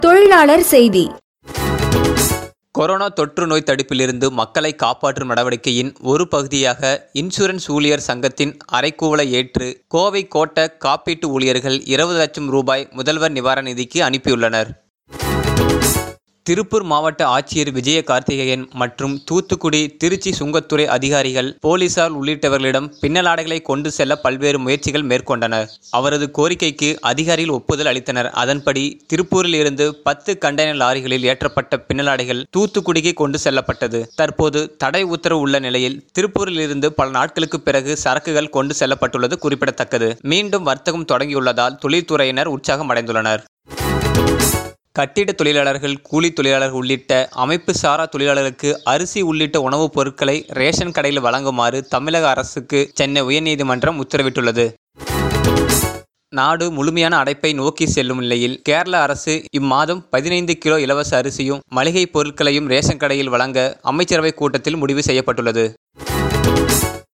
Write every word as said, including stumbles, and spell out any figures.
தொழிலாளர் செய்தி. கொரோனா தொற்று நோய் தடுப்பிலிருந்து மக்களை காப்பாற்றும் நடவடிக்கையின் ஒரு பகுதியாக இன்சூரன்ஸ் ஊழியர் சங்கத்தின் அறைகூவலை ஏற்று கோவை கோட்ட காப்பீட்டு ஊழியர்கள் இருபது லட்சம் ரூபாய் முதல்வர் நிவாரண நிதிக்கு அனுப்பியுள்ளனர். திருப்பூர் மாவட்ட ஆட்சியர் விஜய கார்த்திகேயன் மற்றும் தூத்துக்குடி, திருச்சி சுங்கத்துறை அதிகாரிகள், போலீசார் உள்ளிட்டவர்களிடம் பின்னலாடைகளை கொண்டு செல்ல பல்வேறு முயற்சிகள் மேற்கொண்டனர். அவரது கோரிக்கைக்கு அதிகாரிகள் ஒப்புதல் அளித்தனர். அதன்படி திருப்பூரில் இருந்து பத்து கண்டெய்னர் லாரிகளில் ஏற்றப்பட்ட பின்னலாடைகள் தூத்துக்குடிக்கு கொண்டு செல்லப்பட்டது. தற்போது தடை உத்தரவு உள்ள நிலையில் திருப்பூரில் இருந்து பல நாட்களுக்கு பிறகு சரக்குகள் கொண்டு செல்லப்பட்டுள்ளது குறிப்பிடத்தக்கது. மீண்டும் வர்த்தகம் தொடங்கியுள்ளதால் தொழில்துறையினர் உற்சாகம் அடைந்துள்ளனர். கட்டிட தொழிலாளர்கள், கூலி தொழிலாளர்கள் உள்ளிட்ட அமைப்பு சாரா தொழிலாளர்களுக்கு அரிசி உள்ளிட்ட உணவுப் பொருட்களை ரேஷன் கடையில் வழங்குமாறு தமிழக அரசுக்கு சென்னை உயர்நீதிமன்றம் உத்தரவிட்டுள்ளது. நாடு முழுமையான அடைப்பை நோக்கி செல்லும் நிலையில் கேரள அரசு இம்மாதம் பதினைந்து கிலோ இலவச அரிசியும் மளிகை பொருட்களையும் ரேஷன் கடையில் வழங்க அமைச்சரவை கூட்டத்தில் முடிவு செய்யப்பட்டுள்ளது.